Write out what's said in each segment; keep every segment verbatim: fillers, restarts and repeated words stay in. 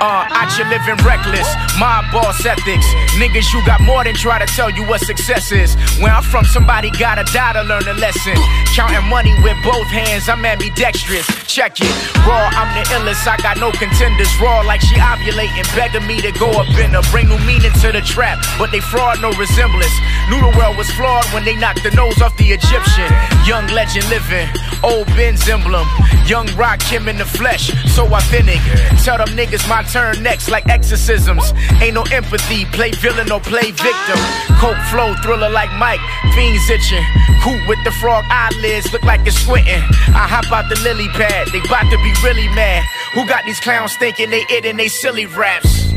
Uh, out you living reckless, mob boss ethics. Niggas, you got more than try to tell you what success is. Where I'm from, somebody gotta die to learn a lesson. Counting money with both hands, I'm ambidextrous. Check it, raw, I'm the illest, I got no contenders. Raw like she ovulating, begging me to go up in her. Bring new meaning to the trap, but they fraud, no resemblance. Knew the world was flawed when they knocked the nose off the Egyptian. Young legend living, old Ben's emblem. Young Rock him in the flesh, so authentic. Tell them niggas my turn next like exorcisms. Ain't no empathy, play villain or play victim. Coke flow, thriller like Mike, fiends itching. Coot with the frog eyelids, look like it's squinting. I hop out the lily pad, they bout to be really mad. Who got these clowns thinking they it and they silly raps?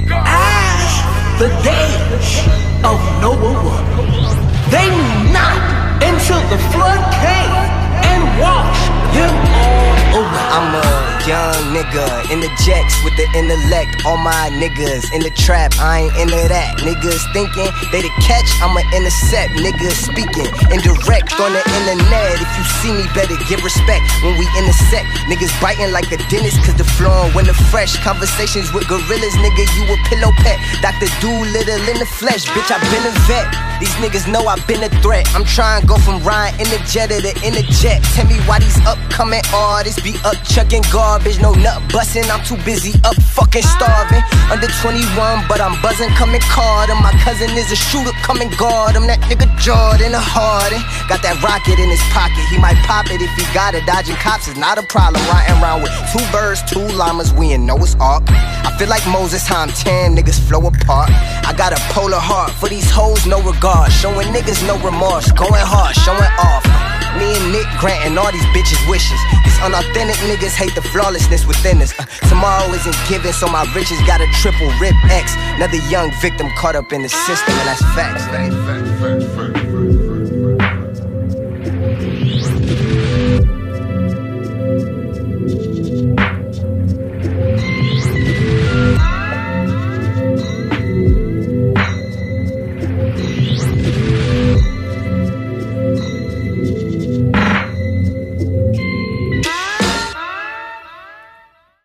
As the days of Noah, they knew not until the flood came and washed them all away. I'm a young nigga in the jets with the intellect. All my niggas in the trap, I ain't into that. Niggas thinking they the catch, I'ma intercept. Niggas speaking indirect on the internet. If you see me, better give respect when we intersect. Niggas biting like a dentist cause the floor when the fresh. Conversations with gorillas, nigga, you a pillow pet. Doctor Doolittle in the flesh, bitch, I been a vet. These niggas know I been a threat. I'm trying to go from Ryan in the jet to the in the jet. Tell me why these upcoming artists be up chucking garbage. No nut busting, I'm too busy up fucking starving. Under twenty-one, but I'm buzzing, coming card. And my cousin is a shooter, coming guard him. That nigga Jordan, a Harden. Got that rocket in his pocket, he might pop it if he got it. Dodging cops is not a problem. Riding around with two birds, two llamas, we in Noah's Ark. I feel like Moses, how I'm tearing niggas flow apart. I got a polar heart for these hoes, no regard. Showing niggas no remorse, going hard, showing off. Me and Nick granting all these bitches wishes. These unauthentic niggas hate the flawlessness within us. uh, Tomorrow isn't given, so my riches got a triple rip X. Another young victim caught up in the system, and that's facts.